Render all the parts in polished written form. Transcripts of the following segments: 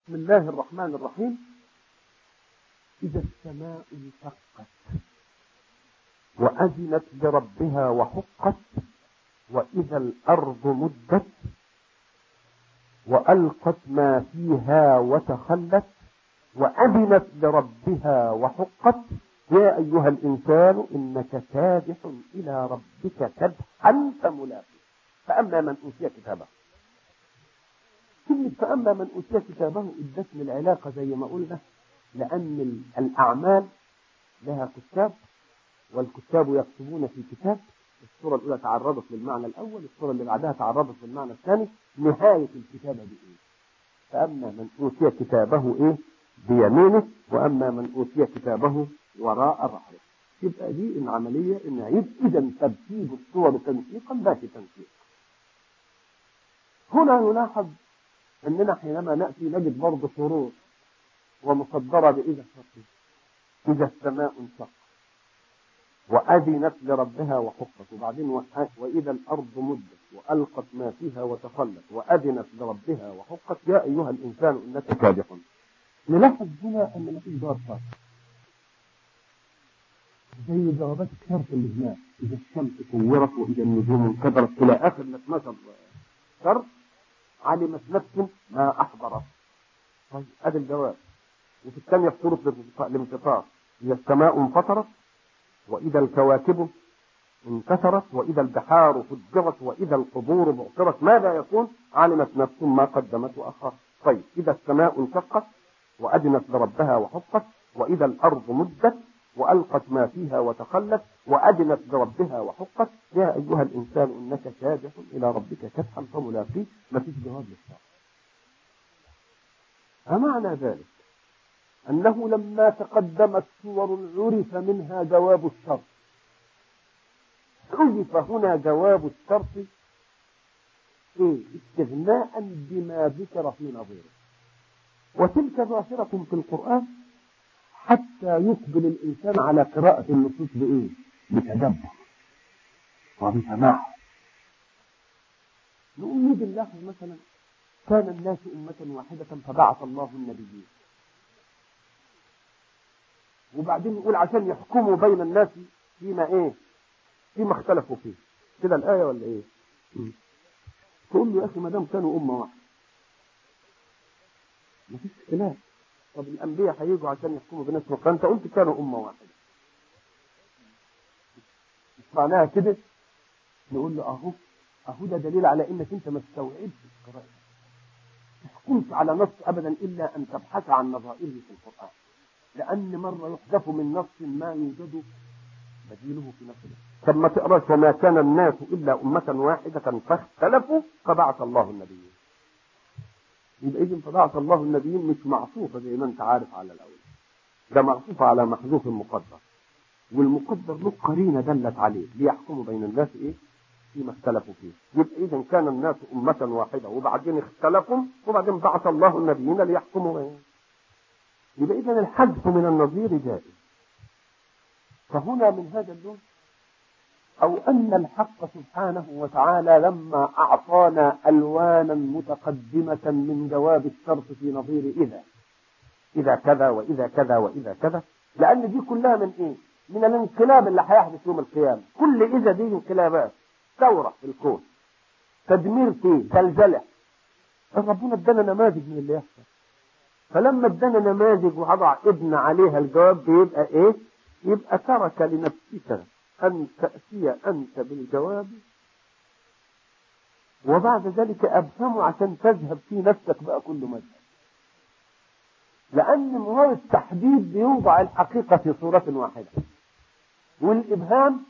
بسم الله الرحمن الرحيم. إذا السماء انشقت وأذنت لربها وحقت وإذا الأرض مدت وألقت ما فيها وتخلت وأذنت لربها وحقت يا أيها الإنسان إنك كادح إلى ربك كدحا فملاقيه. فأما من أوتي كتابه، كلمة فأما من أوتي كتابه ادتني العلاقة زي ما قلنا، لأن الأعمال لها كتاب والكتاب يكتبون في كتاب. الصورة الأولى تعرضت للمعنى الأول، الصورة اللي بعدها تعرضت للمعنى الثاني. نهاية الكتابة بإيه؟ فأما من أوتي كتابه إيه؟ بيمينه، وأما من أوتي كتابه وراء ظهره. يبقى دي العملية إن عيد إذا ترتيب الصور تنسيقا لا في تنسيق. هنا نلاحظ أننا حينما نأتي نجد برضه شروط ومصدرة بإذا الشرط. إذا السماء انشقت وأذنت لربها وحقت، وبعدين وإذا الأرض مدت وألقت ما فيها وتخلت وأذنت لربها وحقت يا أيها الإنسان إنك كادح. نلاحظ هنا أن مفيش جواب شرط زي جوابات الشرط اللي هناك. إذا الشمس كورت وإذا النجوم انكدرت إلى آخر 12 شرط. علمت نفس ما أحضرت. طيب هذا الجواب. وفي الثانية في سورة الانفطار إذا السماء انفطرت وإذا الكواكب انكسرت وإذا البحار فجرت وإذا القبور بعثرت ماذا يكون؟ علمت نفس ما قدمت وأخرت. طيب إذا السماء انشقت وأذنت لربها وحقت وإذا الأرض مدت وألقت ما فيها وتخلت وأذنت لربها وحقت يا أيها الإنسان إنك كادح إلى ربك كدحا فملاقيه. ما فيش جواب للشرط. فمعنى ذلك أنه لما تقدمت صور عرف منها جواب الشرط، حذف هنا جواب الشرط استغناء بما ذكر في نظيره. وتلك ظاهرة في القرآن حتى يقبل الإنسان على قراءة النصوص بتدبر وبسماع. نقول نيجي نلاحظ مثلا كان الناس أمة واحدة فبعث الله النبيين، وبعدين نقول عشان يحكموا بين الناس فيما اختلفوا فيه. كده الآية ولا إيه؟ تقول له يا أخي ما دام كانوا أمة واحدة ما فيش اختلاف. طب الأنبياء هيجوا عشان يحكموا بين الناس، فأنت قلت كانوا أمة واحدة، مش معناها كده؟ نقول له أهو ده دليل على إنك أنت ما استوعبتش القراءة، ما تحكمش على نص أبدا إلا أن تبحث عن نظائره في القرآن، لأن مرة يحذف من نص ما يوجد بديله في نفسه. طب ما تقراش وما كان الناس إلا أمة واحدة فاختلفوا فبعث الله النبيين. يبقى إذن فبعث الله النبيين مش معصوفة زي ما أنت عارف على الأول، ده معصوفة على محذوف المقدر، والمقدر له قرينة دلت عليه ليحكموا بين الناس فيما اختلفوا فيه. يبقى إذن كان الناس أمة واحدة وبعدين اختلفوا وبعدين بعث الله النبيين ليحكموا بينهم. يبقى إذن الحذف من النظير جائز. فهنا من هذا اللون أو أن الحق سبحانه وتعالى لما أعطانا ألوانا متقدمة من جواب الشرط في نظير إذا كذا وإذا كذا وإذا كذا، لأن دي كلها من من الانقلاب اللي هيحدث يوم القيامة. كل إذا دي انقلابات، ثورة في الكون، تدمير فيه، زلزلة. ربنا ادانا نماذج من اللي يحصل. فلما ادانا نماذج ووضع ابن عليها الجواب بيبقى يبقى ترك لنفسك أن تأتي أنت بالجواب وبعد ذلك أبهمه عشان تذهب في نفسك بقى كل مذهب. لأن مراد التحديد بيوضع الحقيقة في صورة واحدة، والإبهام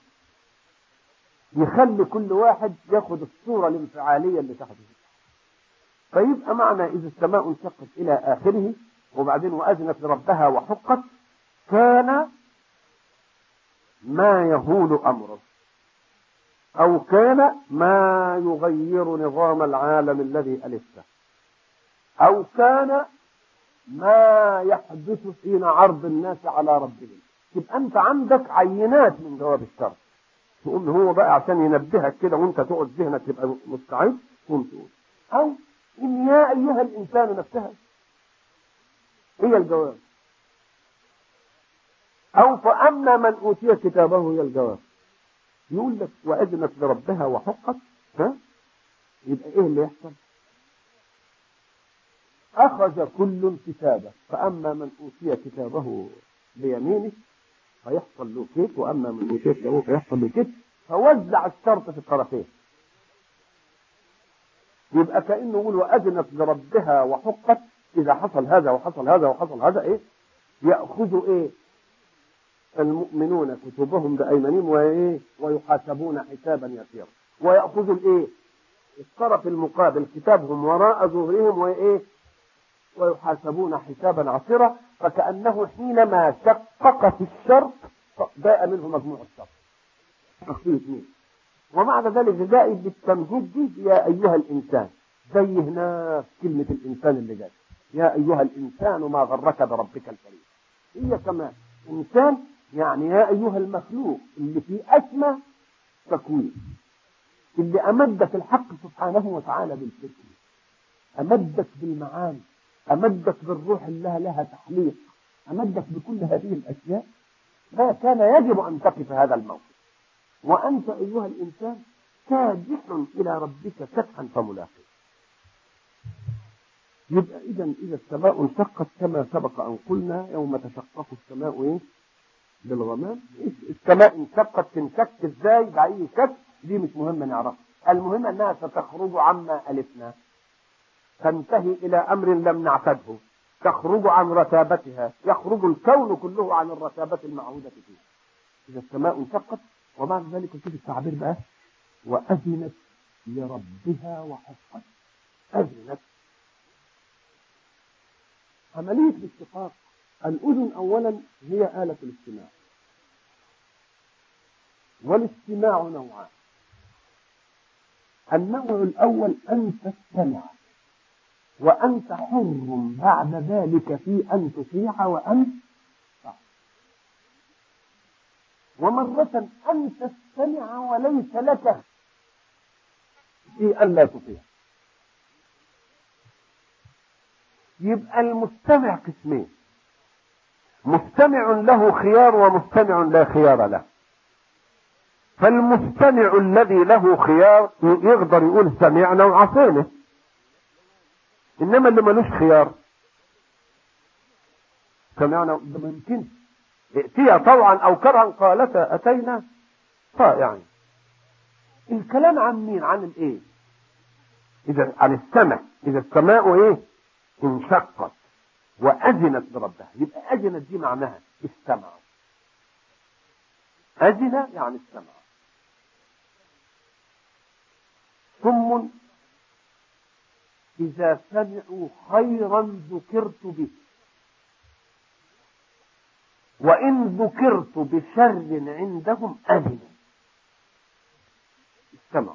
يخلي كل واحد ياخد الصورة الانفعالية اللي تحته. فيبقى معنى إذا السماء انشقت إلى آخره وبعدين وأذنت لربها وحقت كان ما يهول أمره، أو كان ما يغير نظام العالم الذي ألفته، أو كان ما يحدث حين عرض الناس على ربهم. يبقى أنت عندك عينات من جواب الشرط، تقول هو بقى عشان ينبهك كده وأنت تقعد ذهنك تبقى مستعد تقول أو إن يا أيها الإنسان نفسها هي الجواب، أو فأما من أوتي كتابه هي الجواب. يقول لك وأذنت لربها وحقت، ها؟ يبقى إيه اللي يحصل؟ أخذ كل كتابه، فأما من أوتي كتابه بيمينه فيحصل له كيف، وأما من أوتي كتابه فيحصل له كيف، فوزع الشرط في الطرفين. يبقى كأنه يقول وأذنت لربها وحقت، إذا حصل هذا وحصل هذا وحصل هذا إيه؟ يأخذوا إيه؟ المؤمنون كتبهم بأيمانهم وإيه؟ ويحاسبون حسابا يسيرا، ويأخذوا الإيه؟ الطرف المقابل كتابهم وراء ظهورهم وإيه؟ ويحاسبون حسابا عسيرا. فكأنه حينما شقق في الشرط جاء منه مجموع الشرط تخفيه اثنين. ومعنى ذلك جاء بالتمهيد دي يا أيها الإنسان، زي هنا كلمة الإنسان اللي جاء يا أيها الإنسان ما غرك بربك الكريم، هي كمان إنسان يعني يا أيها المخلوق اللي في أسمى تكوين، اللي أمدك الحق سبحانه وتعالى بالفكر، أمدك بالمعاني، أمدك بالروح اللي لها تحليق، أمدك بكل هذه الأشياء. ما كان يجب أن تقف هذا الموقف، وأنت أيها الإنسان كادح إلى ربك كدحا فملاقيه. يبقى إذا السماء انشقت كما سبق أن قلنا يوم تشقق السماء إيه؟ بالغمام. السماء انشقت، تنشق إزاي بأي شكل دي مش مهم نعرفها، المهم أنها ستخرج عما ألفنا، تنتهي إلى أمر لم نعتده، تخرج عن رتابتها، يخرج الكون كله عن الرتابة المعهودة فيه. إذا السماء انشقت، وبعد ذلك شوف التعبير بقى وأذنت لربها وحقت. أذنت عملية الاشتقاق. الأذن أولا هي آلة الاستماع، والاستماع نوعان. النوع الأول أن تستمع، وأنت حر بعد ذلك في أن تطيع وأن تعصي. ومرة أن تستمع وليس لك في أن لا تطيع. يبقى المستمع قسمين، مستمع له خيار ومستمع لا خيار له. فالمستمع الذي له خيار يقدر يقول سمعنا وعصينا، انما اللي ملوش خيار سمعنا ما يمكن ائتيا طوعا او كرها قالتا اتينا طائعين. الكلام عن مين؟ عن الايه؟ اذا عن السمع. اذا السماء ايه؟ انشقت واذنت لربها، يبقى اذنت دي معناها استمعوا. اذن يعني استمع. ثم إذا سمعوا خيرا ذكرت به، وإن ذكرت بشر عندهم أذنوا استمعوا.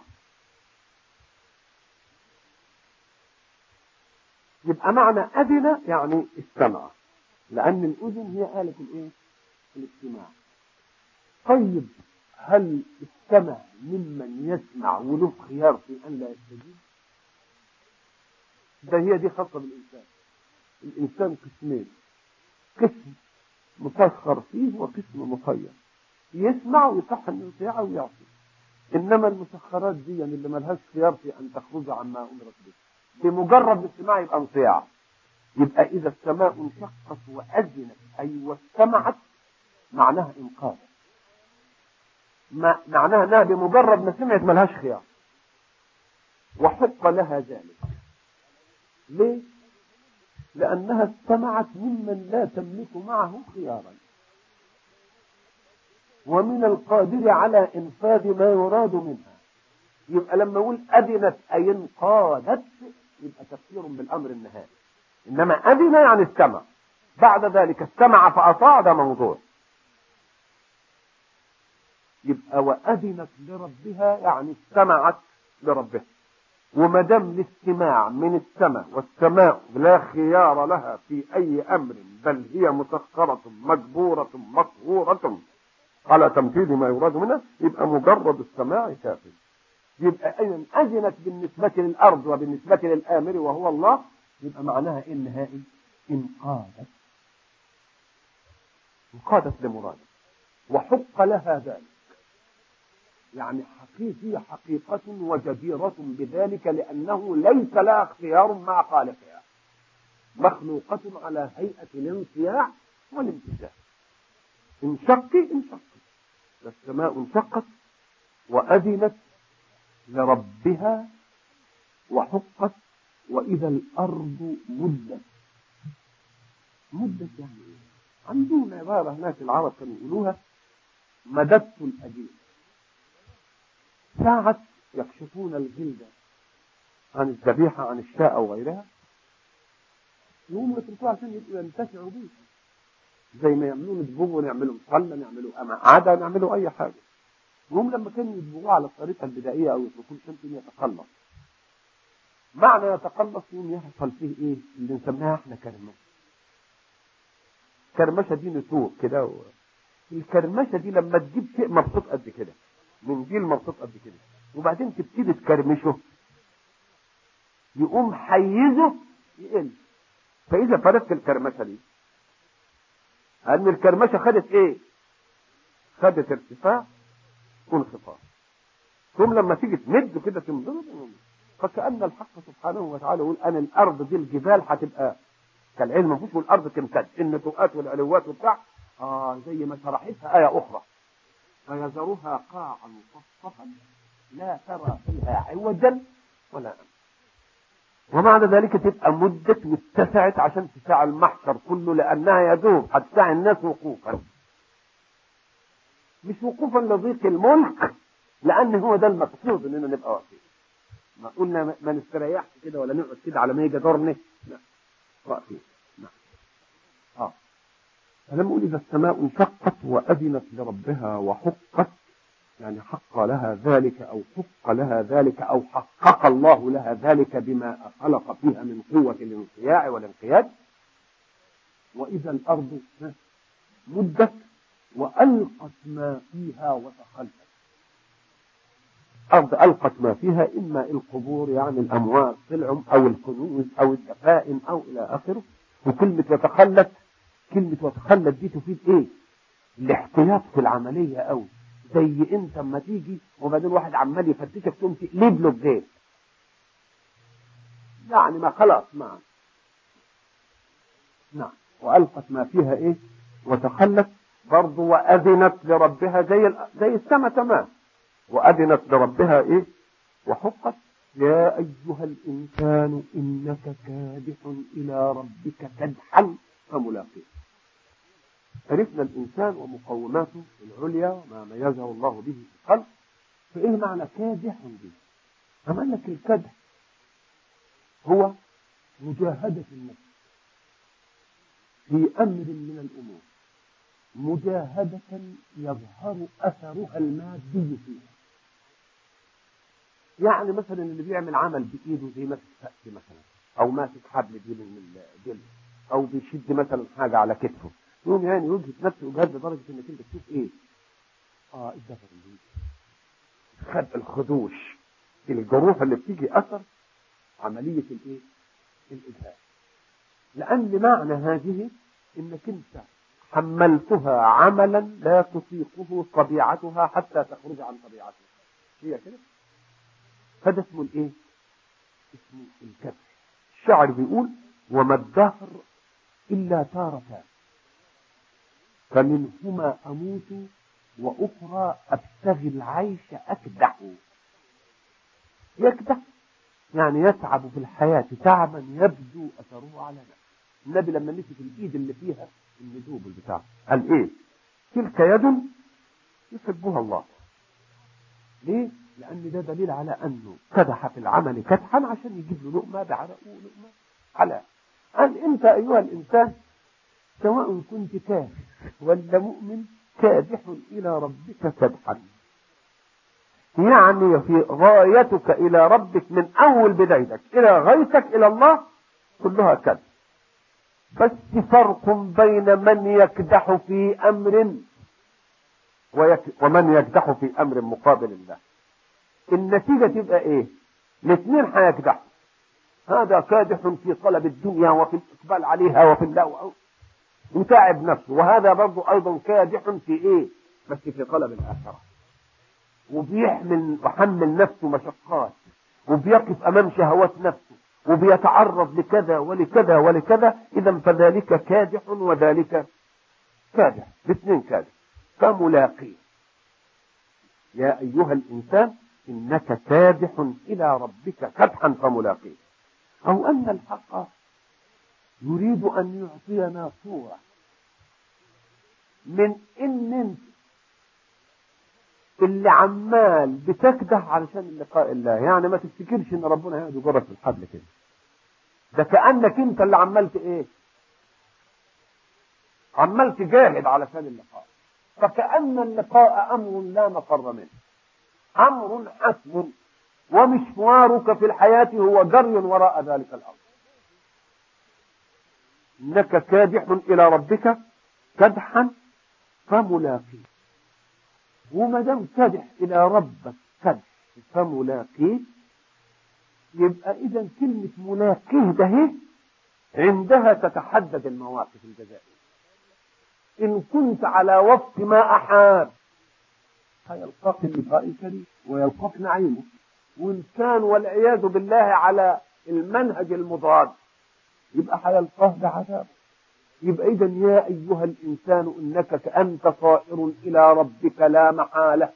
يبقى معنى أذن يعني استمع، لأن الأذن هي آلة الإيه؟ الاستماع. طيب هل استمع ممن يسمع وله خيار في أن لا يستجيب؟ ده هي دي خاصة بالإنسان. الإنسان قسمين، قسم مسخر فيه وقسم مخير، يسمع ويصح انه يطيع ويعصي. انما المسخرات دي يعني اللي ملهاش خيار في ان تخرج عما امرت به، بمجرد الاستماع يبقى انصياع. يبقى اذا السماء انشقت واذنت اي واستمعت معناها انقاذ، معناها انها بمجرد ما سمعت ملهاش خيار، وحق لها ذلك. ليه؟ لأنها استمعت ممن لا تملك معه خيارا، ومن القادر على إنفاذ ما يراد منها. يبقى لما أقول أذنت أي انقادت يبقى تفسير بالأمر النهائي، إنما أذن يعني استمع، بعد ذلك استمع فأطاع، ده موضوع. يبقى وأذنت لربها يعني استمعت لربها. وما دام الاستماع من السماء، والسماء لا خيار لها في أي أمر، بل هي مسخرة مجبورة مقهورة على تنفيذ ما يراد منها، يبقى مجرد السماع كافي. يبقى أذنت بالنسبة للأرض وبالنسبة للآمر وهو الله، يبقى معناها إيه النهائي؟ انقادت. انقادت لمراده وحق لها ذلك، يعني هي حقيقة وجديرة بذلك، لأنه ليس لها اختيار مع خالقها، مخلوقة على هيئة الانصياع والامتثال. انشقي السماء انشقت وأذنت لربها وحقت، وإذا الأرض مدت. مدت يعني إيه؟ عندهم عبارة هناك العرب كانوا يقولوها مددت الأجيال. ساعة يكشفون الجلد عن الذبيحة عن الشاء أو غيرها، يقوموا يتركوها عشان يبقوا ينتفعوا بيه، زي ما يعملوا يدبغوا، يعملوا مصلى، يعملوا قعدة، يعملوا أي حاجة. هم لما كانوا يدبغوها على الطريقة البدائية أو يتركوه عشان يتخلص، معنى يتخلص يوم يحصل فيه إيه اللي نسميها إحنا كرمشة. كرمشة دي نتوء كده الكرمشة دي لما تجيب شيء مبسوط قد كده، منديل مبسوط قد كده، وبعدين تبتدي تكرمشه، يقوم حيزه يقل. فإذا فرقت الكرمشة دي، أن الكرمشة خدت إيه؟ خدت ارتفاع وانخفاض. ثم لما تيجي تمد كده تمضغ، فكأن الحق سبحانه وتعالى يقول أن الأرض دي الجبال هتبقى كالعلم مفيش، والأرض تمتد النتوءات والعلوات وبتاع زي ما شرحتها آية أخرى، فيذرها قاعا صفصفا لا ترى فيها عوجا ولا أمتا. ومعنى ذلك تبقى مدت واتسعت عشان تسع المحشر كله، لأنها يدوب هتسع الناس وقوفا، مش وقوفا لضيق الملك، لأن هو ده المقصود إننا نبقى واقفين. ما قلنا ما نستريحش كده ولا نقعد كده على ما يجي دورنا، لا واقفين. نعم. فلما أقول إذا السماء انشقت وأذنت لربها وحقت، يعني حق لها ذلك أو حق لها ذلك أو حقق الله لها ذلك بما خلق فيها من قوة الانصياع والانقياد. وإذا الأرض مدت وألقت ما فيها وتخلت. أرض ألقت ما فيها، إما القبور يعني الأموات طلعوا أو الكنوز أو الدفائن أو إلى آخره. وكلمة وتخلت، كلمة وتخلت دي تفيد إيه؟ الاحتياط في العملية أوي، زي أنت اما تيجي وبعدين واحد عمال يفتشك تقوم تقلب له الجيب، يعني ما خلاص ما نعم. وألقت ما فيها إيه؟ وتخلت برضه، وأذنت لربها زي السماء تمام، وأذنت لربها إيه؟ وحقت. يا أيها الإنسان إنك كادح إلى ربك كدحا فملاقيه. عرفنا الإنسان ومقوماته العليا وما ميزه الله به في الخلق. فإيه معنى كادح به؟ أما لك الكدح هو مجاهدة النفس في أمر من الأمور، مجاهدة يظهر أثرها المادي فيها. يعني مثلا اللي بيعمل عمل بإيده زي ماسك فأس مثلا، أو ماسك حبل دي من الجلد، أو بيشد مثلا حاجة على كتفه، يوم يعني يجهد نفسه إجهاد لدرجة إنك أنت تشوف إيه؟ الدفر اللي خد الخدوش، الجروح اللي بتيجي أثر عملية الإيه؟ الإجهاد. لأن معنى هذه إنك أنت حملتها عملا لا تطيقه طبيعتها حتى تخرج عن طبيعتها، هي كده. هذا اسمه الإيه؟ اسمه الكدح. الشاعر بيقول وما الدهر إلا تارتان، فمنهما أموت وأخرى أبتغي العيش أكدح. يكدح يعني يتعب في الحياة تعبا يبدو أثره على نفسه. النبي لما مسك الإيد اللي فيها الندوب البتاع قال إيه؟ تلك يد يحبها الله. ليه؟ لأن ده دليل على أنه كدح في العمل كدحا عشان يجيب له لقمة بعرقه ولقمة على. قال أنت أيها الإنسان سواء كنت كافر ولا مؤمن كادح إلى ربك كدحا، يعني في غايتك إلى ربك من أول بدايتك إلى غايتك إلى الله كلها كدح. بس فرق بين من يكدح في أمر ومن يكدح في أمر مقابل الله. النتيجة تبقى إيه؟ الاثنين هيكدحوا. هذا كادح في طلب الدنيا وفي الإقبال عليها وفي الله، وتعب نفسه، وهذا برضه أيضا كادح في إيه؟ بس في طلب الآخرة، وحمل نفسه مشقات، وبيقف أمام شهوات نفسه، وبيتعرض لكذا ولكذا ولكذا. إذا فذلك كادح وذلك كادح، الاثنين كادح. فملاقيه يا أيها الإنسان إنك كادح إلى ربك كدحا فملاقيه. أو أن الحق يريد أن يعطينا صورة من إن انت اللي عمال بتكدح علشان لقاء الله. يعني ما تفتكرش ان ربنا هيقعد يجرك في الحبل كده، ده كأنك انت اللي عملت ايه، عمال تجاهد علشان اللقاء. فكأن اللقاء امر لا مفر منه، امر حتم، ومشوارك في الحياة هو جري وراء ذلك الامر. انك كادح الى ربك كدحا فملاقيه. وما دام كادح الى ربك كدح فملاقيه، يبقى اذا كلمة ملاقيه ده عندها تتحدد المواقف الجزائية. ان كنت على وفق ما احاب هيلقاك اللقاء الكريم ويلقاك نعيمه، وان كان والعياذ بالله على المنهج المضاد يبقى هيلقاه بعذاب. يبقى إذا يا أيها الإنسان إنك كأنت صائر إلى ربك لا محالة،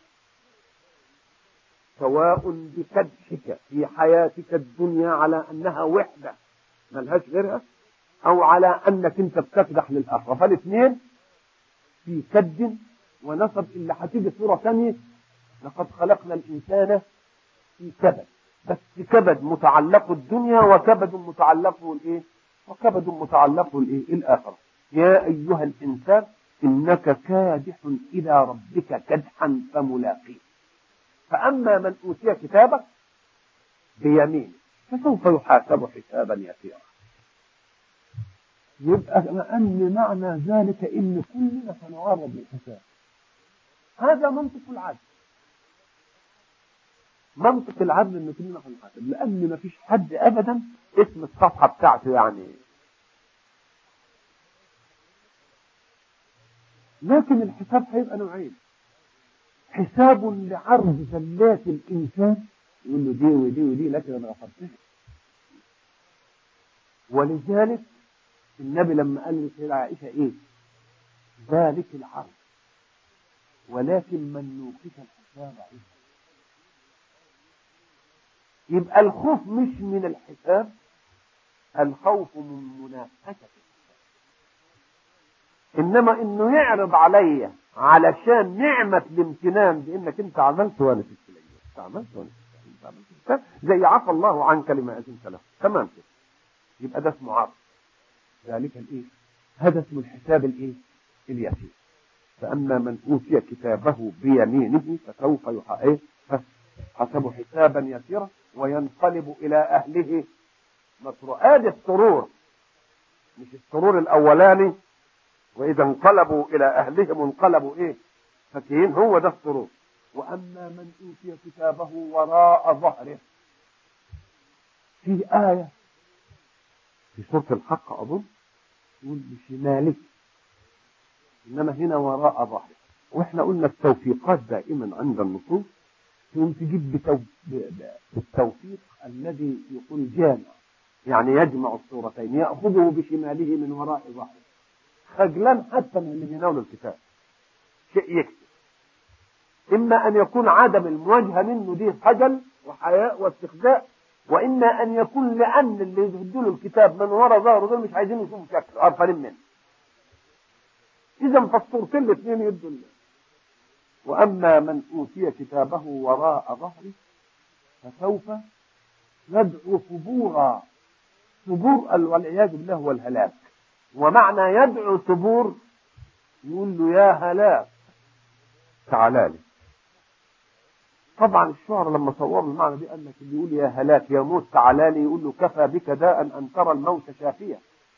سواء بكدحك في حياتك الدنيا على أنها وحدة ملهاش غيرها، أو على أنك أنت بتكدح للآخرة. فالاثنين في كد ونصب. اللي هتيجي صورة ثانية، لقد خلقنا الإنسان في كبد، بس كبد متعلق الدنيا وكبد متعلقه الإيه؟ وكبد متعلقه الإيه؟ الآخرة. يا أيها الإنسان إنك كادح إلى ربك كدحا فملاقيه. فأما من أوتي كتابه بيمينه فسوف يحاسب حسابا يسيرا. يبقى أن معنى ذلك إن كلنا سنعرض للحساب. هذا منطق العدل. منطق العدل إن كلنا سنحاسب، لأن ما فيش حد أبدا اسم الصفحة بتاعته يعني. لكن الحساب هيبقى نوعين: حساب لعرض زلات الإنسان، يقول له دي ودي ودي لكن أنا غفرتها. ولذلك النبي لما قال لسيدة عائشة إيه؟ ذلك العرض ولكن من نوقف الحساب عنه. يبقى الخوف مش من الحساب، الخوف من مناقشة الحساب. إنما إنه يعرض عليا علشان نعمة الامتنان بإنك أنت عملت وأنا سبت لي، أنت عملت وأنا سبت، زي عفى الله عن كلمة أذنت له، تمام كده. يبقى ده اسمه عرض. ذلك الإيه؟ هذا اسمه الحساب الإيه؟ اليسير. فأما من أوتي كتابه بيمينه فسوف حسبه حسابا يسيرا وينقلب إلى أهله مسرورا. آدي السرور، مش السرور الأولاني وإذا انقلبوا إلى أهلهم انقلبوا إيه؟ فكين. هو ده السرور. وأما من أوتي كتابه وراء ظهره، في آية في سورة الحق أظن يقول بشماله، إنما هنا وراء ظهره. وإحنا قلنا التوفيقات دائما عند النصوص تقوم تجيب بالتوفيق الذي يقول جامع، يعني يجمع الصورتين، يأخذه بشماله من وراء ظهره. خجلان حتى من اللي بيناولوا الكتاب شيء يكتب. إما أن يكون عدم المواجهة منه دي خجل وحياء واستخزاء، وإما أن يكون لأن اللي يهدوا له الكتاب من وراء ظهره دول مش عايزين يشوفوا شكله، عارفين منه. إذا فالصورتين الاثنين يدوا الله. وأما من أوتي كتابه وراء ظهره فسوف يدعو ثبورا. ثبور والعياذ بالله هو الهلاك. ومعنى يدعو ثبور يقول له يا هلاك تعالى لي. طبعا الشعر لما صوروا المعنى دي قال لك اللي يقول يا هلاك يا موت تعالى لي يقول له كفى بك داء أن ترى الموت شافيا.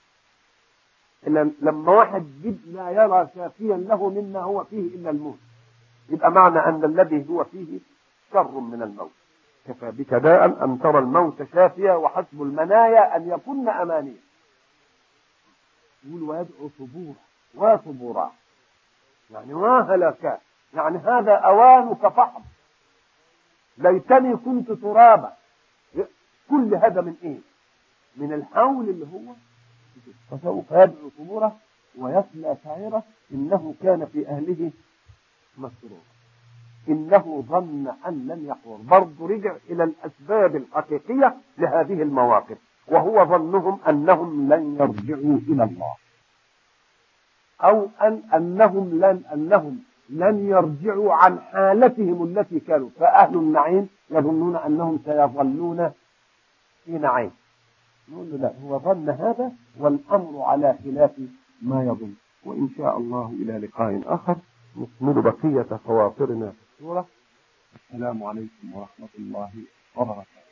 لما واحد لا يرى شافيا له مما هو فيه إلا الموت، يبقى معنى أن الذي هو فيه شر من الموت. كفى بك داء أن ترى الموت شافيا وحسب المنايا أن يكون أمانيا. يقول ويدعو ثبورا وثبورا، يعني وهلك، يعني هذا أوانك فحم، ليتني كنت ترابا. كل هذا من إيه؟ من الحول اللي هو فسوف يدعو ثبورا ويصلى سعيرا إنه كان في أهله مسرورا إنه ظن أن لن يحور. برضه رجع إلى الأسباب الحقيقية لهذه المواقف، وهو ظنهم أنهم لن يرجعوا إلى الله، أو أنهم لن يرجعوا عن حالتهم التي كانوا. فأهل النعيم يظنون أنهم سيظلون في نعيم. نقول له لا، هو ظن هذا والأمر على خلاف ما يظن. وإن شاء الله إلى لقاء آخر نكمل بقية خواطرنا في السورة. السلام عليكم ورحمة الله وبركاته.